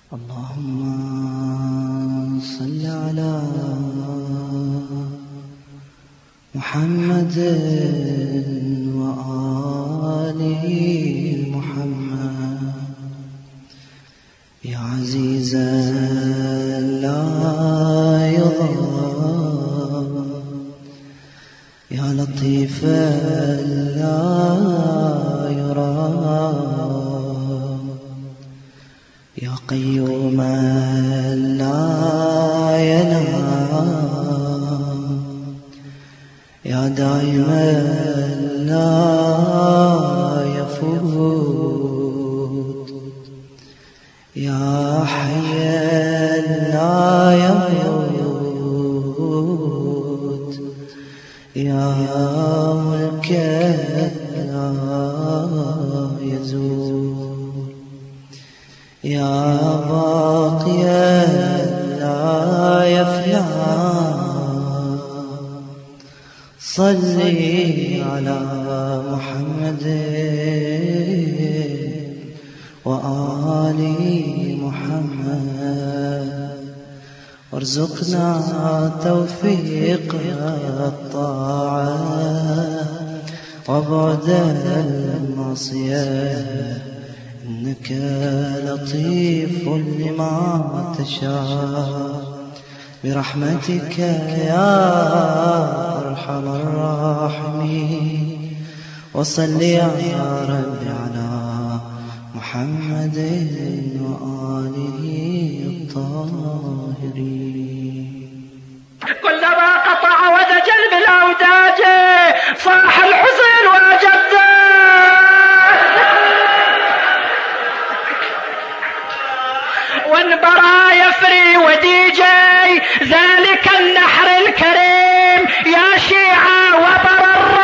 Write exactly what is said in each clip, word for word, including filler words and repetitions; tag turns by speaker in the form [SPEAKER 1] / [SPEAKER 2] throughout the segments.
[SPEAKER 1] اللهم صل على محمد وآل محمد يا عزيزا لا يضام يا لطيفا لا يرام يا قيوما لا ينام يا دائما لا يفوت يا حيا لا يموت يا ملكا لا يزول يا باقيا لا يفنى صلي على محمد وآل محمد وارزقنا توفيق الطاعة وبعد المعصية إنك لطيف لما تشاء برحمتك يا أرحم الراحمين وصل يا رب على محمد وآله الطاهرين.
[SPEAKER 2] كلما قطع ودجل بالأوداج صاح الحزن وجده وانبرى يفري وديجي ذلك النحر الكريم يا شيعة وبر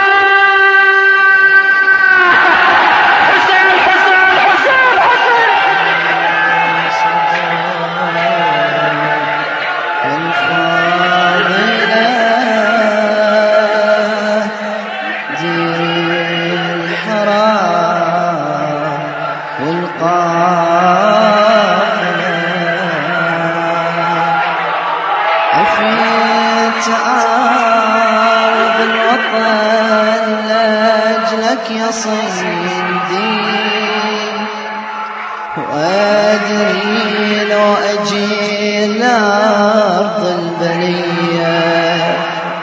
[SPEAKER 2] الراح حسين حسين حسين حسين
[SPEAKER 1] الفاضلة دير الحرام والقافلة عفيت عارض الوطن لأجلك يا صيدي وأدري لو أجي لأرض البلية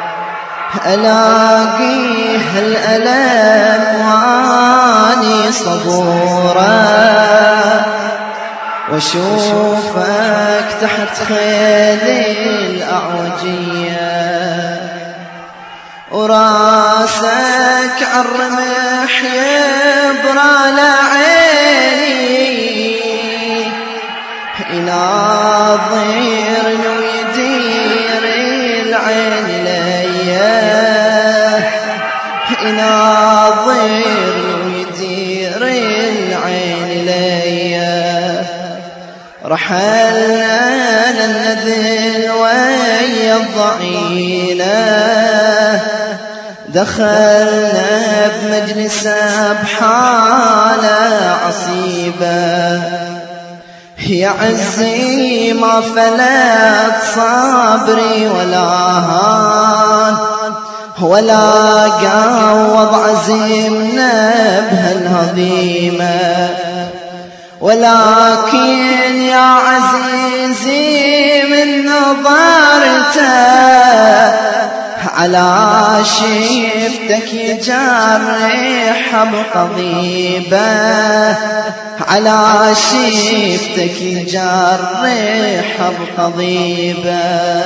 [SPEAKER 1] ألاقي هالألم واني صبورة واشوفك تحت خيلي الأعوجية وراسك عالرمح يبرى لعيني يناظر ويدير العين ليا يناظر ويدير العين ليا رحلنا للنذل ويا الضعينة دخلنا بمجلس بحالة عصيبة يا عزي ما فلت صبري ولا هان ولا قاوض عزيمنا بهالهضيمة ولكن يا عزيزي من نظرته على شفتك يجرح بقضيبة على شفتك يجرح بقضيبة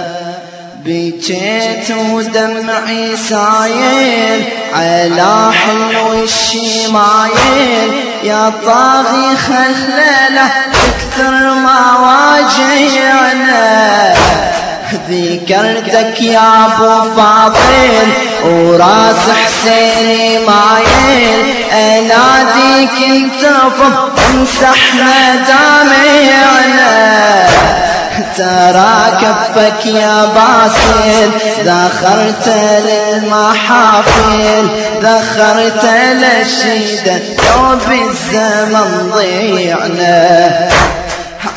[SPEAKER 1] بكيت ودمعي سايل على حلو الشمايل يا طاغي خلله اكثر ما واجعنا ذكرتك يا ابو فاضل وراس حسيني مايل اناديك انت امسح مدامعنا ترى كفك يا باسل ذخرت للمحافل ذخرت للشدة لو بالزمن ضيعنا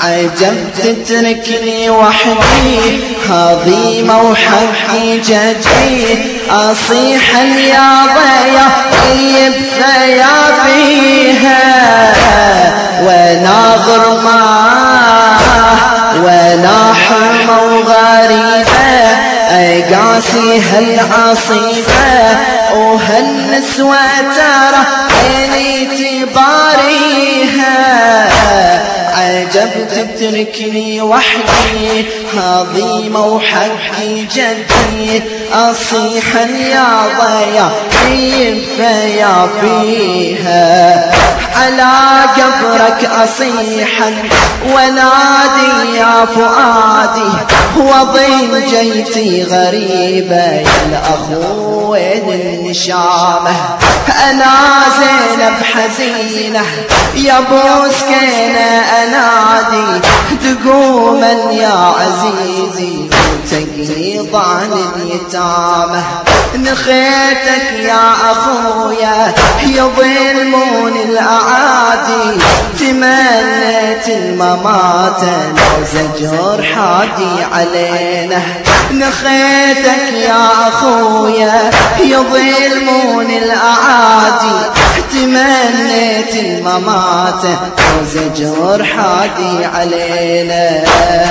[SPEAKER 1] عجب تتركني وحدي هضيمة وحقي جدي أصيح الياضة يا طيب فيا فيها وناظر معاه ولا حرمة وغريبة أقاسي هالعصيبة وهالنسوة ترى عيني تباريها عجب تتركني وحدي هضيمة وحقي جدي أصيح الياضة يا طيب فيا فيها على قبرك أصيحا ونادي يا فؤادي وضين جيتي غريبة يا الأخو وين النشامة أنا زينب حزينة يا بوسكينة أنادي تقوما يا عزيزي تقيض عن اليتامى نخيتك يا أخويا يظلمون الأعادي تمنيت الممات لو زجر حادي علينا نخيتك يا أخويا يظلمون الأعادي تمنيت الممات لو زجر حادي علينا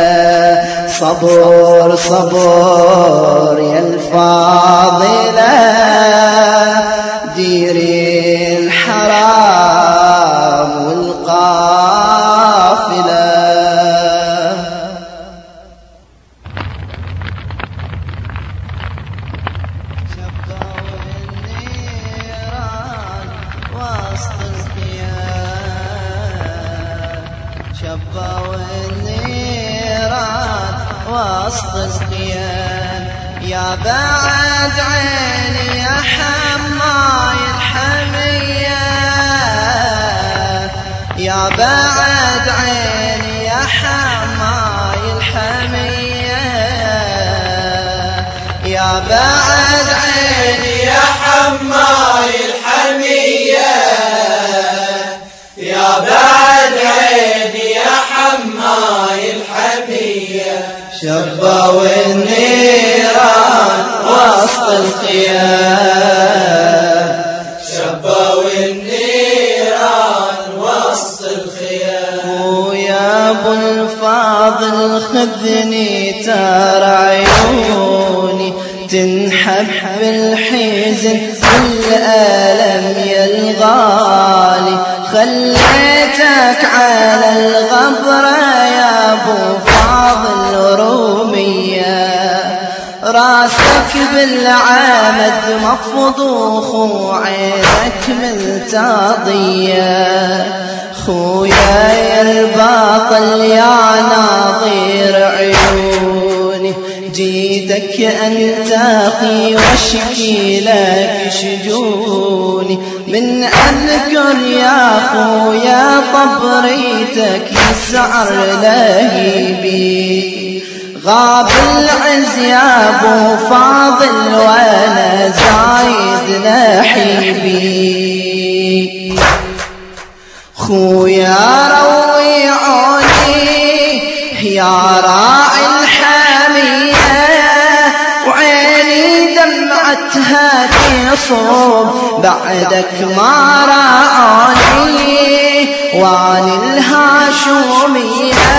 [SPEAKER 1] صبر صبر يا الفاضلة ديري الحرام والقافلة شبوا النيران وسط الخيام شبوا النيران وسط الخيام يا بعد عيني يا حماي الحمية يا بعد عيني يا حماي الحمية يا بعد عيني
[SPEAKER 3] يا حماي الحمية يا بعد عيني يا حماي الحمية
[SPEAKER 1] شبوا النيران وسط الخيام
[SPEAKER 3] شبوا النيران وسط الخيام
[SPEAKER 1] ويا ابو الفاضل خذني ترى عيوني تنحب بالحزن والألم يا الغالي خليتك على الغبرة يا ابو فاضل رومية راسك بالعمد مفضوخ وعينك ملتاضية خويا يا الباطل يا ناظر عيوني جيتك أنتقي واشكي لك شجوني من أذكر يا خويا طبريتك يسعر لهيبي غاب العز يا ابو فاضل وانا زايد نحيبي خويا رويعوني يا راعي الحمية وعيني دمعتها تصوب بعدك ما راعوني وعن الهاشومية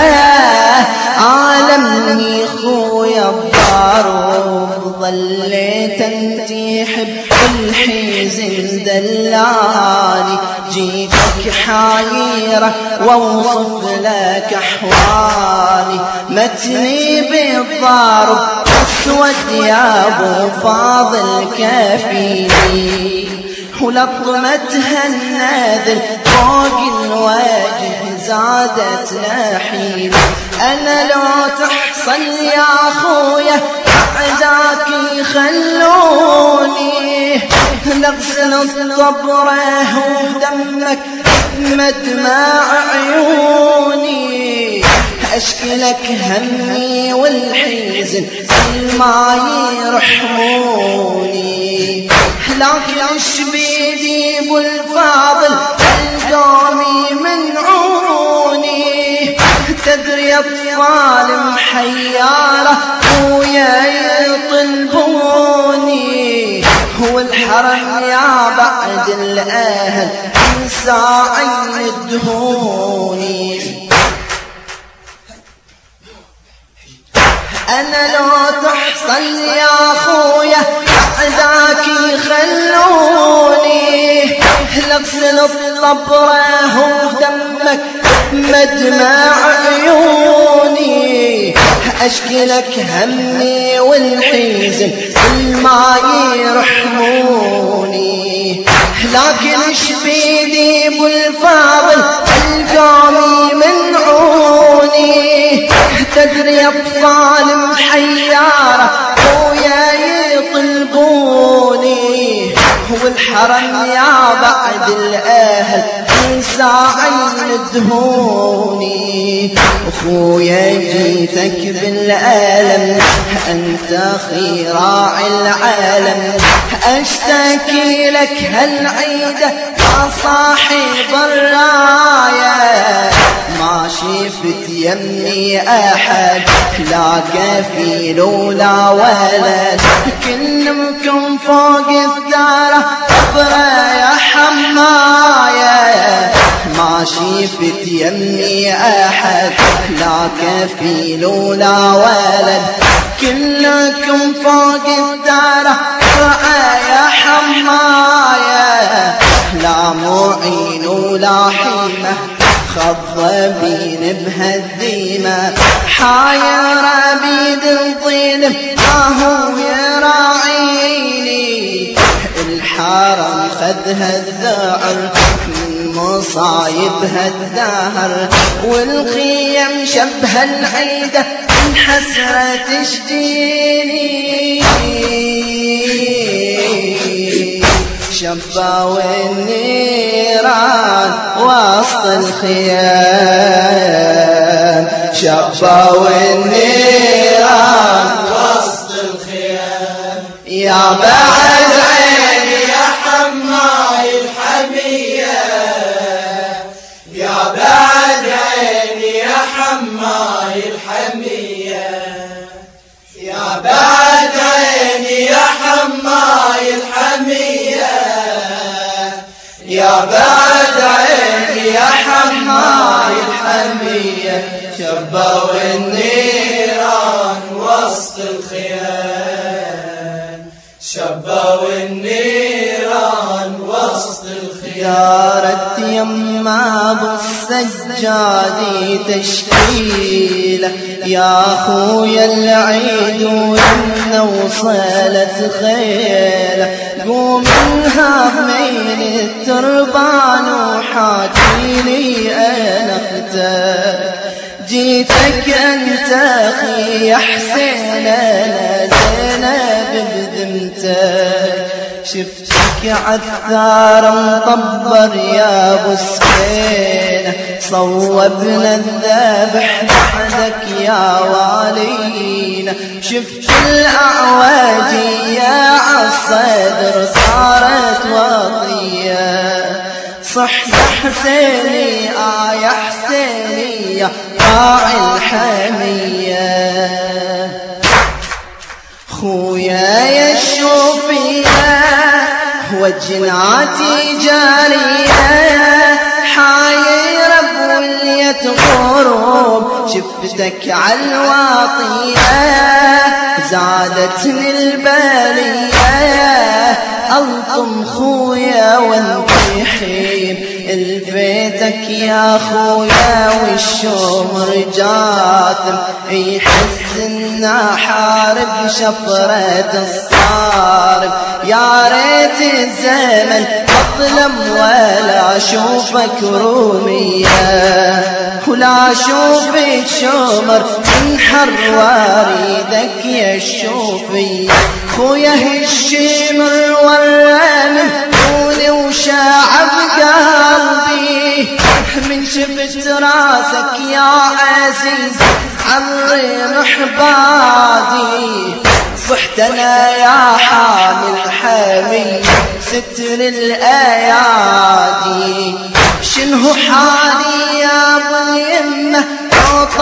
[SPEAKER 1] عالمني خويا بارود ظليت انتي حب الحزن دلالي جيتك حايرة واوصف لك احوالي متني بالضارب اسود يا ابو فاضل كفيني ولطمتها الناذل فوق الوجه زادت نحيب انا لو تحصل يا اخويا اعداك يخلوني نغسل الطبره ودمك مدمع عيوني اشكلك همي والحزن ما يرحموني لكن ايش بيدي ابو الفاضل القومي منعوني تدري أطفال محيارة خويا يطلبوني، هو الحرم يا بعد الأهل من ساعين الدهوني. أنا لو تحصل يا خويا أعداك يخلوني لغسل الطبرة ودمك مدمع عيوني، أشكي لك همي والحزن ما يرحموني، لكن شبيدي بالفاضل القومي منعوني. تدري أطفال محيارة خويا يطلبوني، هو الحرم يا بعد الأهل من ساعين الدهوني. أخويا جيتك بالألم أنت خيراع العالم، أشتكي لك هالعيدة يا صاحب الراية، ما شفت يمي أحد لا كفيل ولا ولد، كلكم فوق الدار أبرى يا حماية، ما شفت يمي أحد لا كفيل ولا ولد، كلكم فوق الدار أبرى يا حماية، لا معين ولا حمى خضبين بهالديمة، حاير بيد الظلم ما هو يراعيني، الحرم خذها الذعر من مصايبها الدهر، والخيم شبه العيدة من حسرة تشجيني، شبوا النيران وسط الخيام، شبوا النيران
[SPEAKER 3] وسط الخيام،
[SPEAKER 1] يا بعد
[SPEAKER 3] عيني يا حماي الحمية، يا بعد عيني يا حماي الحمية، يا بعد عيني يا حماي الحمية، يا بعد عيني يا حماي الحمية، شبوا النيران وسط الخيام، شبوا النيران وسط الخيام.
[SPEAKER 1] دارت يما بالسجادي تشكيله، يا خويا العيد ويمنا وصلت خيله، قوم انهض من التربان وحاكيلي انا اختك، جيتك انت اخي يا حسين انا زينب بذمتك، شفتك عالثار مطبر يا ابو سكينة، صوبنا الذبح بعدك يا والينا، شفت الاعواجي يا عالصدر صارت وضية، صح يا حسيني آه يا حسيني يا راعي الحمية، خويا يا الشوفية وجناتي جارية، حايرة بولية غروب شفتك عالواطية، زادتني البالية ألطم خويا وانطيحين الفيتك يا خويا، والشومر جاثم يحس إنا حارب شفرة الصارب، يا ريت الزمن أظلم ولا أشوفك رومية، ولا أشوفك شومر انحر واريدك يا الشوفية، خويا هالشمر والرمل طولي وشعب قلبي، من شفت راسك يا عزيز عمري محبادي، صحت انا يا حامل حامي ستر الايادي، شنو حالي يا ابو اليمه لو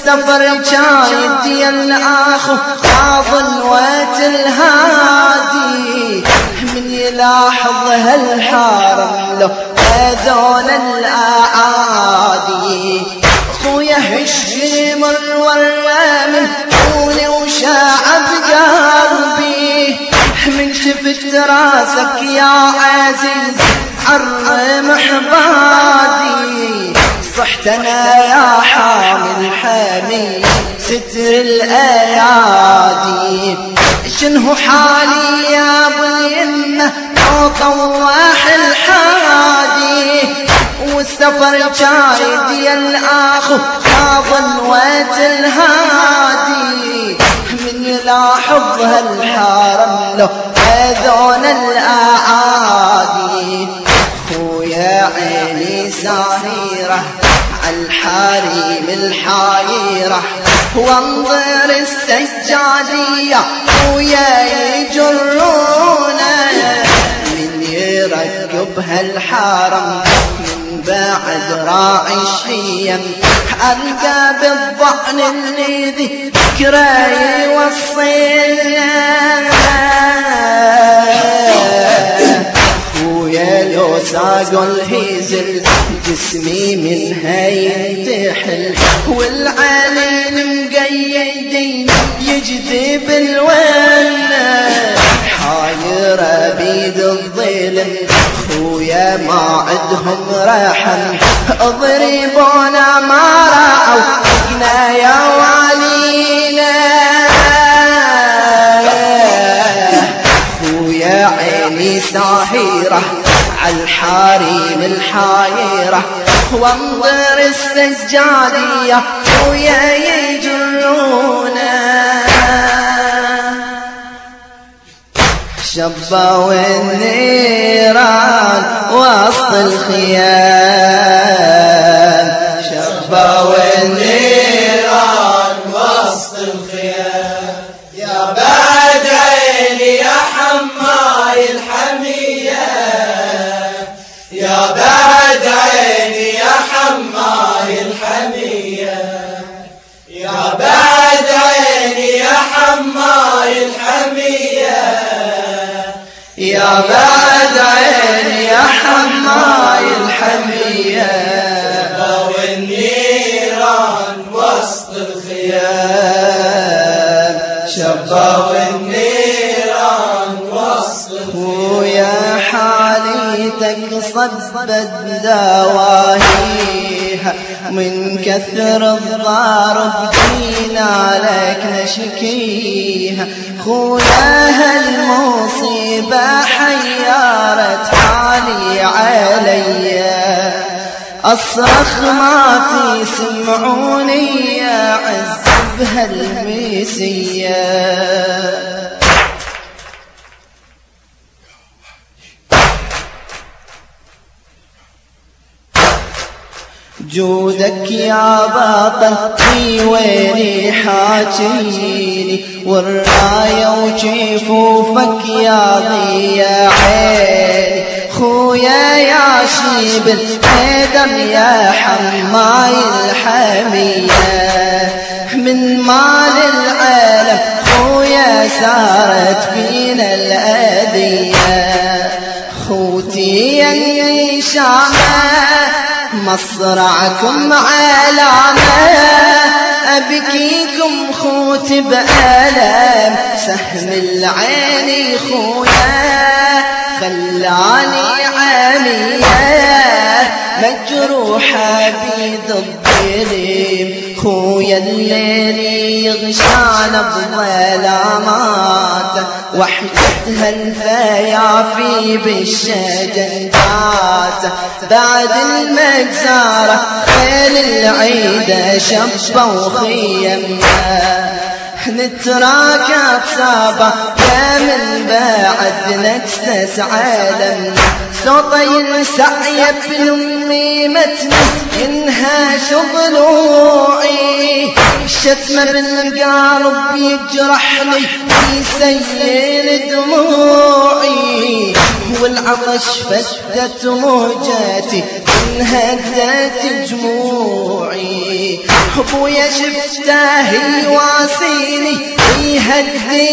[SPEAKER 1] والسفر جايد يا الأخو ظلوة الهادي من يلاحظ هالحارم له هذول الأعادي خويا هشم الورى من طولي وشعب قلبي من شفت راسك يا عزيز حرم حبادي صحت انا يا حامل حامي ستر الايادي شنو حالي يا ابو اليمه طواح الحادي والسفر جايد يا الاخو ظلوة الهادي من يلاحظ هالحارم له هذول الاعادي خويا عيني ساهرة عالحريم الحايرة وانظر السجادية خويا يجرونا من يركب هالحرم من بعد راعي الشيم ألقى بالظهن اللي ذكره يوصينا خويا لو ساقوا الهيزل جسمي منها ينتحل والعليل مقيدين يجذب الونه حايرة بيد الظلم خويا ما عندهم رحم اضربونا ما رأوا فينا يا والينا خويا عيني ساهرة عالحريم الحايرة وانظر السجادية خويا يجرونا شبوا النيران وسط الخيام
[SPEAKER 3] شبوا النيران وسط الخيام يا بعد عيني يا حماي الحمية يا بعد عيني يا حماي الحمية يا بعد عيني يا حماي الحمية
[SPEAKER 1] يا بعد عيني يا حماي الحمية
[SPEAKER 3] شبوا النيران وسط الخيام شبوا النيران وسط
[SPEAKER 1] خويا حاليتك صبت دواهيها من كثر الضارب جينا لك نشكيها خويا هالمصيبة حيرت حالي عليا أصرخ ما تسمعوني يا عز بهالميسية جودك يا بطل في ويني حاجيني والراية وجفوفك يا ضيا عيني خويا يا شيب الحيدر يا حماي الحمية من مال العالم خويا سارت فينا الأذية خوتي يا شامة مصرعكم علامة أبكيكم خوت بألم سهم العين خويا خلاني عمية مجروحة بيد الظلم خويا الليل يغشانا بظلامات وحدتها الفيافي بالشجنات بعد المجزارة خيل العيدة شبوا خيمنا نتراكب سابا يا من بعد نكسس عالمنا صوتي السعي بالأمي ضميمتنا ينهاش ضلوعي الشتمة بالقلب يجرحني يسيل دموعي والعطش فتت موجاتي انهدت جموعي ابويا شفته يواسيني يهدي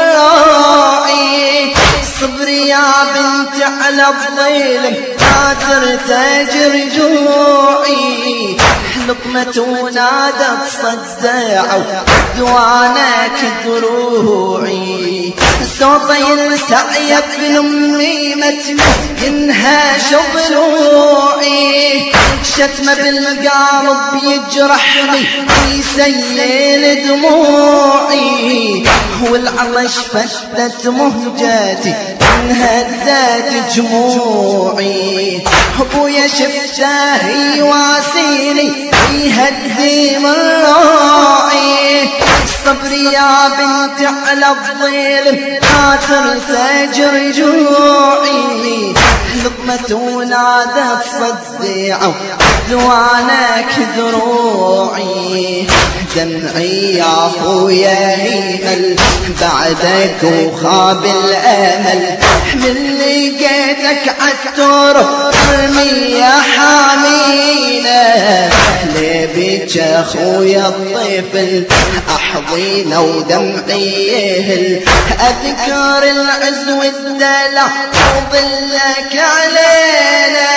[SPEAKER 1] مراعي صبري يا بنت على الظلم لا ترتجر جوعي لقمة ونادت صداعة دوانك دروعي صوتي السعية بن أمي متنه ينهاش ضلوعي شتمة بالقلب يجرحني يسيل دموعي والعطش فتت مهجاتي انهدت جموعي ابويا شفته يواسيني يهدي مراعي صبري يا بنت على الظلم لا ترتجر جوعي لقمة ونادت صداعة دوانك دروعي دمعي يا اخويا هيمل بعدك وخاب الامل من لقيتك عالتراب ارمي يا حامينا لبيك اخويا الطفل احضينا ودمعي يهل اذكر العز والدلع وظلك علينا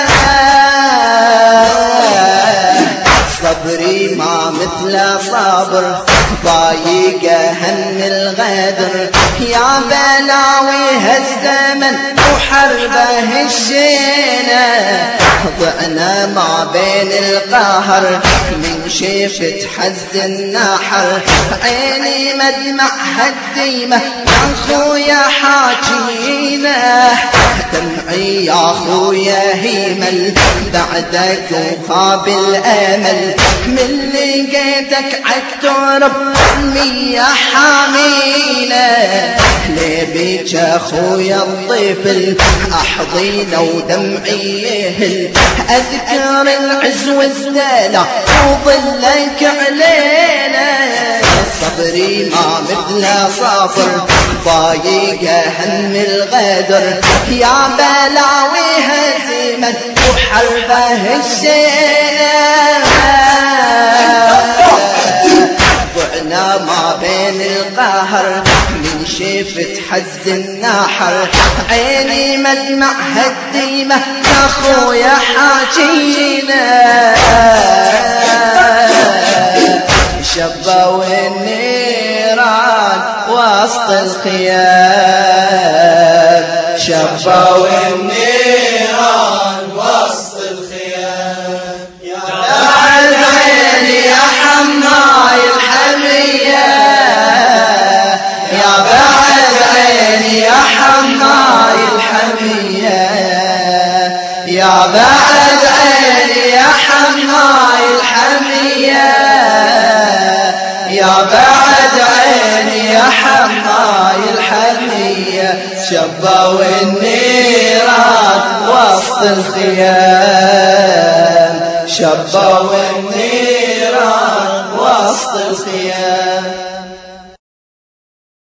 [SPEAKER 1] صبري ما مثل صابر ضايق هم الغدر يا بلاوي هالزمن وحربه الشينة ضعنا ما بين القهر من شفت حز النحر عيني مدمع هالديمة يا خويا حاجينا دمعي يا خويا هيمل بعدك وخاب الامل من لقيتك عالتراب امي يا حامينا لبيك اخويا الطفل احضينا ودمعي يهل اذكر العز والدلع وظلك علينا صبري ما مثل صافر ضايق هم الغدر يا بلاوي هزيمة وحربه الشيء ضعنا ما بين القهر من شفت حز النحر عيني مدمع هالديمة يا خويا حاجينا شبوا النيران وسط الخيام
[SPEAKER 3] شبوا النيران وسط الخيام يا
[SPEAKER 1] بعد عيني يا حماي الحمية يا بعد عيني يا حماي الحمية يا بعد عيني يا حماي الحمية يا بعد عيني يا حماي الحمية شبوا النيران وسط الخيام شبوا النيران وسط الخيام